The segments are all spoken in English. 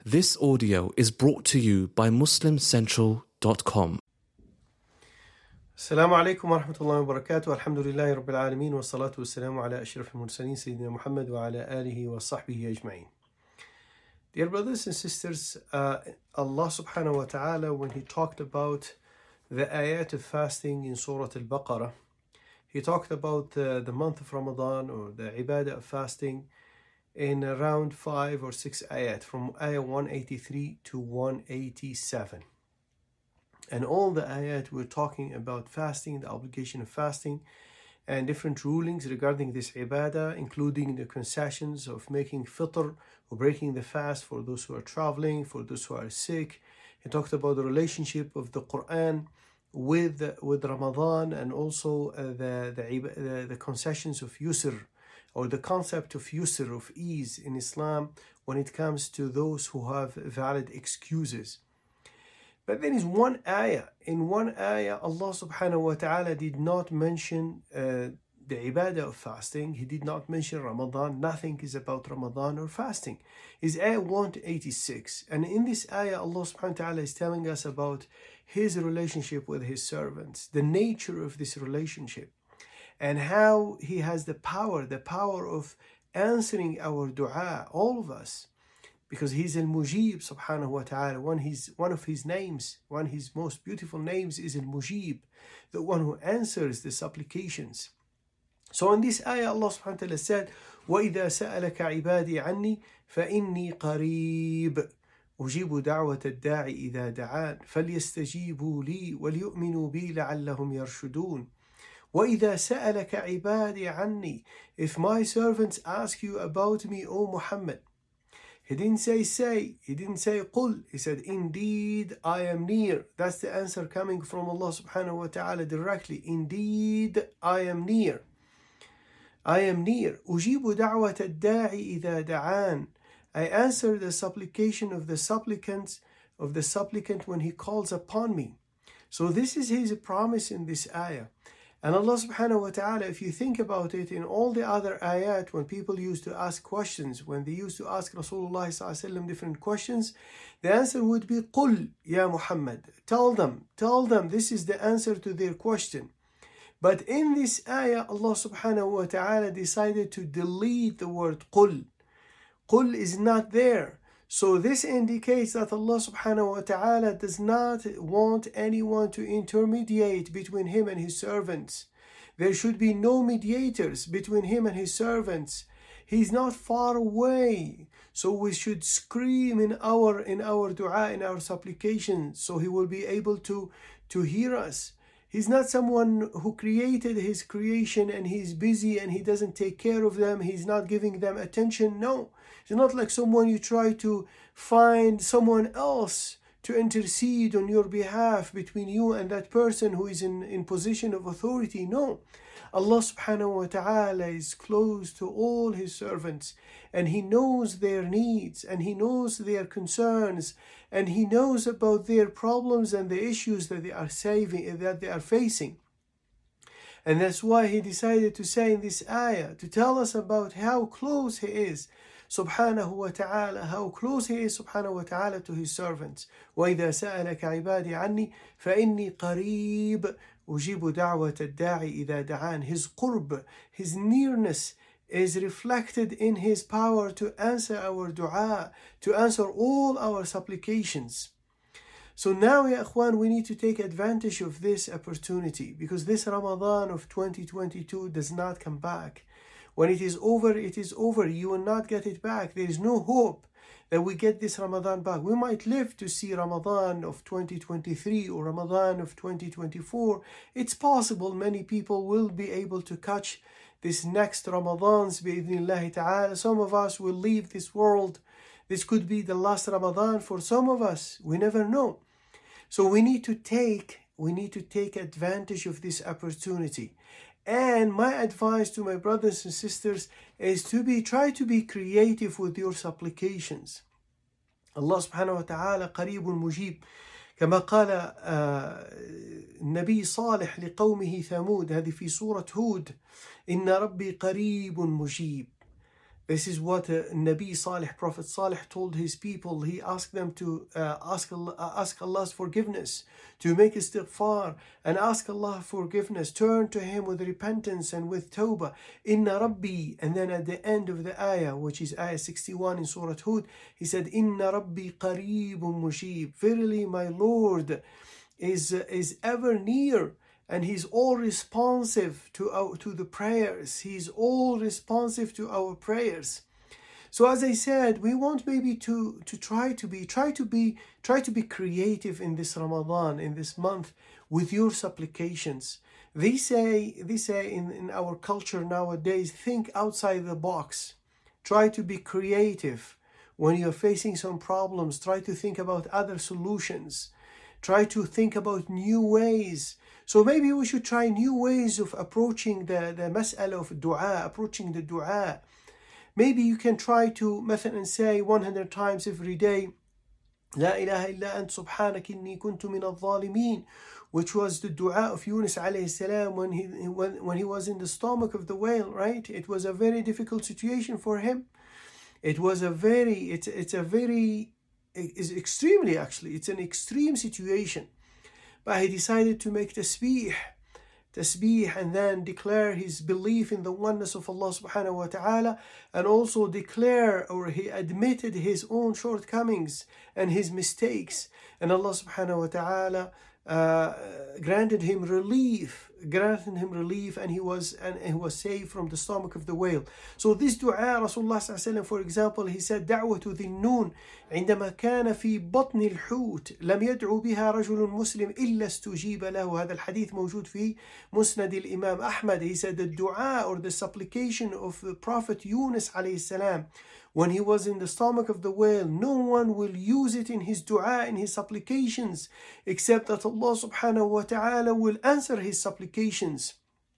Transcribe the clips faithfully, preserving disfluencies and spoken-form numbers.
This audio is brought to you by muslim central dot com. السلام عليكم ورحمة الله وبركاته. الحمد لله رب العالمين والصلاة والسلام على أشرف المرسلين سيدنا محمد وعلى آله وصحبه أجمعين. Dear brothers and sisters, uh, Allah subhanahu wa ta'ala, when He talked about the ayat of fasting in Surah Al-Baqarah, He talked about uh, the month of Ramadan or the ibadah of fasting in around five or six ayat, from ayah one eighty-three to one eighty-seven. And all the ayat were talking about fasting, the obligation of fasting, and different rulings regarding this ibadah, including the concessions of making fitr or breaking the fast for those who are traveling, for those who are sick. He talked about the relationship of the Quran with with Ramadan, and also uh, the, the the the concessions of yusr, or the concept of yusr, of ease in Islam when it comes to those who have valid excuses. But there is one ayah. In one ayah, Allah subhanahu wa ta'ala did not mention uh, the ibadah of fasting. He did not mention Ramadan. Nothing is about Ramadan or fasting. It's ayah one eighty-six. And in this ayah, Allah subhanahu wa ta'ala is telling us about His relationship with His servants, the nature of this relationship, and how He has the power, the power of answering our dua, all of us. Because He's Al-Mujib subhanahu wa ta'ala. One, his, one of His names, one of His most beautiful names is Al-Mujib, the one who answers the supplications. So in this ayah, Allah subhanahu wa ta'ala said, وَإِذَا سَأَلَكَ عِبَادِي عَنِّي فَإِنِّي قَرِيبٌ أُجِيبُ دَعْوَةَ الدَّاعِ إِذَا دَعَانِ فَلْيَسْتَجِيبُوا لِي وَلْيُؤْمِنُوا بِي لَعَلَّهُمْ يَرْشُدُونَ وَإِذَا سَأَلَكَ عِبَادِي عَنِّي. If my servants ask you about me, O Muhammad, He didn't say say, He didn't say قُل, He said indeed I am near. That's the answer coming from Allah subhanahu wa ta'ala directly. Indeed I am near. I am near. أُجِيبُ دَعْوَةَ الدَّاعِ إِذَا دَعَانِ. I answer the supplication of the supplicant, of the supplicant when he calls upon me. So this is His promise in this ayah. And Allah subhanahu wa ta'ala, if you think about it, in all the other ayat, when people used to ask questions, when they used to ask Rasulullah sallallahu alaihi wasallam different questions, the answer would be قُل Ya Muhammad. Tell them, tell them this is the answer to their question. But in this ayah, Allah subhanahu wa ta'ala decided to delete the word قُل. قُل is not there. So this indicates that Allah subhanahu wa ta'ala does not want anyone to intermediate between Him and His servants. There should be no mediators between Him and His servants. He's not far away. So we should scream in our in our dua, in our supplication, so He will be able to, to hear us. He's not someone who created His creation and He's busy and He doesn't take care of them. He's not giving them attention. No. It's not like someone you try to find someone else to intercede on your behalf between you and that person who is in, in position of authority. No. Allah subhanahu wa ta'ala is close to all His servants, and He knows their needs, and He knows their concerns, and He knows about their problems and the issues that they are saving, that they are facing. And that's why He decided to say in this ayah, to tell us about how close He is subhanahu wa ta'ala, how close He is subhanahu wa ta'ala to His servants. وَإِذَا سَأَلَكَ عِبَادِي عَنِّي فَإِنِّي قَرِيبٌ أُجِيبُ دَعْوَةَ الدَّاعِ إِذَا دَعَانِ. His qurb, His nearness is reflected in His power to answer our dua, to answer all our supplications. So now, ya ikhwan, we need to take advantage of this opportunity, because this Ramadan of twenty twenty-two does not come back. When it is over, it is over. You will not get it back. There is no hope that we get this Ramadan back. We might live to see Ramadan of twenty twenty-three or Ramadan of twenty twenty-four. It's possible many people will be able to catch this next Ramadans bi'idhnillahi ta'ala. Some of us will leave this world. This could be the last Ramadan for some of us. We never know. So we need to take, we need to take advantage of this opportunity. And my advice to my brothers and sisters is to be, try to be creative with your supplications. Allah subhanahu wa ta'ala قريب مجيب. كما قال النبي صالح لقومه ثمود، هذه في سورة هود، إن ربي قريب مجيب. This is what uh, Nabi Salih, Prophet Salih told his people. He asked them to uh, ask, Allah, uh, ask Allah's forgiveness, to make istighfar and ask Allah forgiveness. Turn to Him with repentance and with tawbah. Inna Rabbi. And then at the end of the ayah, which is ayah sixty-one in Surah Hud, he said, Inna Rabbi qareebun mujib. Verily my Lord is, uh, is ever near. And He's all responsive to our, to the prayers. He's all responsive to our prayers. So as I said, we want maybe to, to try to be try to be try to be creative in this Ramadan, in this month, with your supplications. They say they say in, in our culture nowadays, think outside the box. Try to be creative. When you're facing some problems, try to think about other solutions. Try to think about new ways. So maybe we should try new ways of approaching the, the mas'ala of dua, approaching the dua. Maybe you can try to مثلا say one hundred times every day, لا إله إلا أنت سبحانك إني كنت من الظالمين, which was the dua of Yunus alayhi salam when he, when, when he was in the stomach of the whale, right? It was a very difficult situation for him. It was a very, it's, it's a very, it's extremely actually, it's an extreme situation. But he decided to make tasbih, tasbih, and then declare his belief in the oneness of Allah subhanahu wa ta'ala, and also declare, or he admitted his own shortcomings and his mistakes. And Allah subhanahu wa ta'ala uh, granted him relief, granted him relief, and he was and he was saved from the stomach of the whale. So this dua, Rasulullah sallallahu alaihi wasallam, for example, he said, دعوة ذي النون عندما كان في بطن الحوت لم يدعو بها رجل مسلم إلا استجيب له. هذا الحديث موجود في مسند الإمام أحمد. He said the dua or the supplication of the Prophet Yunus alayhi salam, when he was in the stomach of the whale, no one will use it in his dua, in his supplications, except that Allah subhanahu wa ta'ala will answer his supplications.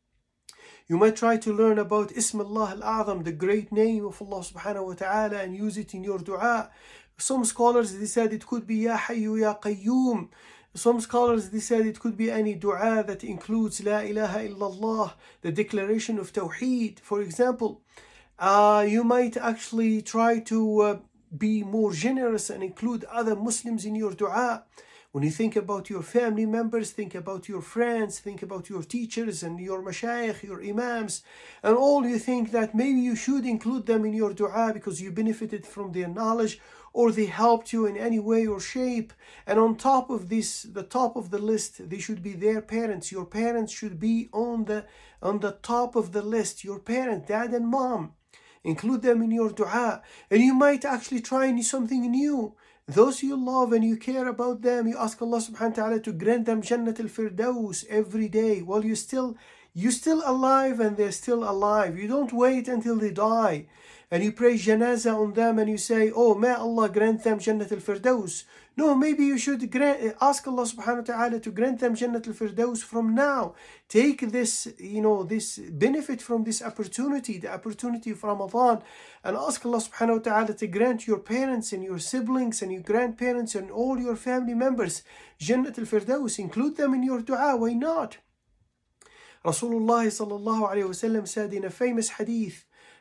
You might try to learn about Ism Allah al-A'zam, the great name of Allah subhanahu wa ta'ala, and use it in your dua. Some scholars, they said it could be Ya Hayyu Ya Qayyum. Some scholars, they said it could be any dua that includes La ilaha illallah, the declaration of Tawheed, for example. Uh, you might actually try to uh, be more generous and include other Muslims in your dua. When you think about your family members, think about your friends, think about your teachers and your mashayikh, your imams, and all, you think that maybe you should include them in your dua because you benefited from their knowledge or they helped you in any way or shape. And on top of this, the top of the list, they should be their parents. Your parents should be on the on the top of the list. Your parents, dad and mom. Include them in your dua. And you might actually try something new. Those you love and you care about them, you ask Allah subhanahu wa ta'ala to grant them Jannat al-Firdaus every day while you still you're still alive and they're still alive. You don't wait until they die. And you pray janazah on them and you say, oh, may Allah grant them Jannat al-Firdaus. No, maybe you should grant, ask Allah subhanahu wa ta'ala to grant them Jannat al-Firdaus from now. Take this, you know, this benefit from this opportunity, the opportunity of Ramadan, and ask Allah subhanahu wa ta'ala to grant your parents and your siblings and your grandparents and all your family members Jannat al-Firdaus. Include them in your dua. Why not? Rasulullah sallallahu alayhi wa sallam said in a famous hadith,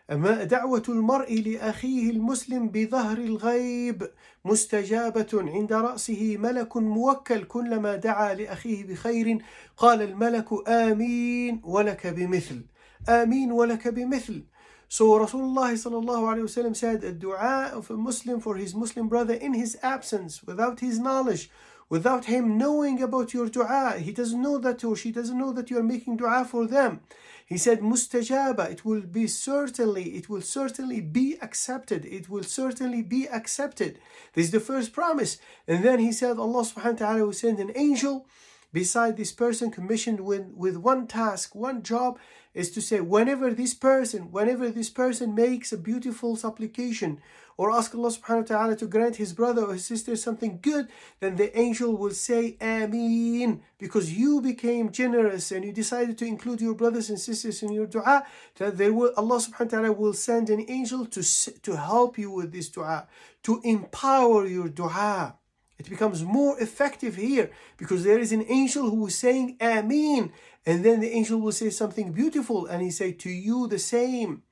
دعوة المرء لأخيه المسلم بظهر الغيب مستجابة عند رأسه ملك موكل كلما دعا لأخيه بخير قال الملك آمين ولك بمثل آمين ولك بمثل. So Rasulullah sallallahu alayhi wa sallam said a dua of a Muslim for his Muslim brother in his absence, without his knowledge, without him knowing about your dua. He doesn't know that, or she doesn't know that you are making dua for them. He said, mustajaba, it will be certainly, it will certainly be accepted. It will certainly be accepted. This is the first promise. And then he said, Allah subhanahu wa ta'ala will send an angel beside this person commissioned with, with one task, one job, is to say, whenever this person, whenever this person makes a beautiful supplication or ask Allah subhanahu wa ta'ala to grant his brother or his sister something good, then the angel will say Ameen, because you became generous and you decided to include your brothers and sisters in your dua, that there will, Allah subhanahu wa ta'ala will send an angel to, to help you with this dua, to empower your dua. It becomes more effective here because there is an angel who is saying Ameen, and then the angel will say something beautiful and he say to you the same.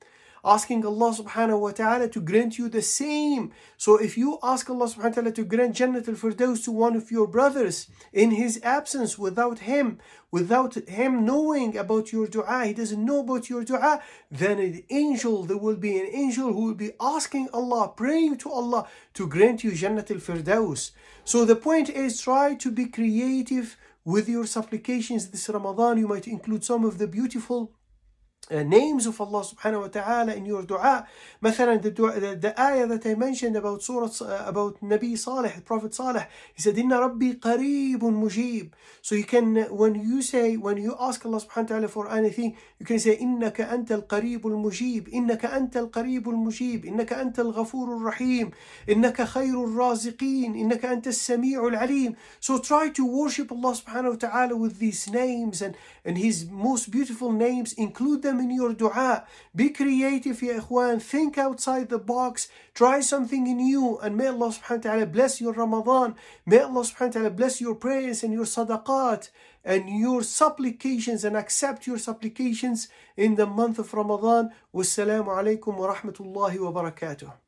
asking Allah subhanahu wa ta'ala to grant you the same. So if you ask Allah subhanahu wa ta'ala to grant Jannat al-Firdaus to one of your brothers in his absence, without him, without him knowing about your dua, he doesn't know about your dua, then an angel, there will be an angel who will be asking Allah, praying to Allah to grant you Jannat al-Firdaus. So the point is, try to be creative with your supplications this Ramadan. You might include some of the beautiful Uh, names of Allah subhanahu wa ta'ala in your dua. مثلا the, dua, the, the ayah that I mentioned about surah, uh, about Nabi Saleh, Prophet Saleh, he said, Inna Rabbi qareebun mujib. So you can, uh, when you say, when you ask Allah subhanahu wa ta'ala for anything, you can say, Innaka anta al-qareebul mujib, Innaka anta al-qareebul mujib, Innaka anta al-ghafurur rahim, Innaka khayrul raziqeen, Innaka anta al-sami'ul alim. So try to worship Allah subhanahu wa ta'ala with these names and, and his most beautiful names. Include them in your dua. Be creative, ya ikhwan. Think outside the box. Try something new, and may Allah subhanahu wa ta'ala bless your Ramadan. May Allah subhanahu wa ta'ala bless your prayers and your sadaqat and your supplications, and accept your supplications in the month of Ramadan. Wassalamu alaikum wa rahmatullahi wa barakatuh.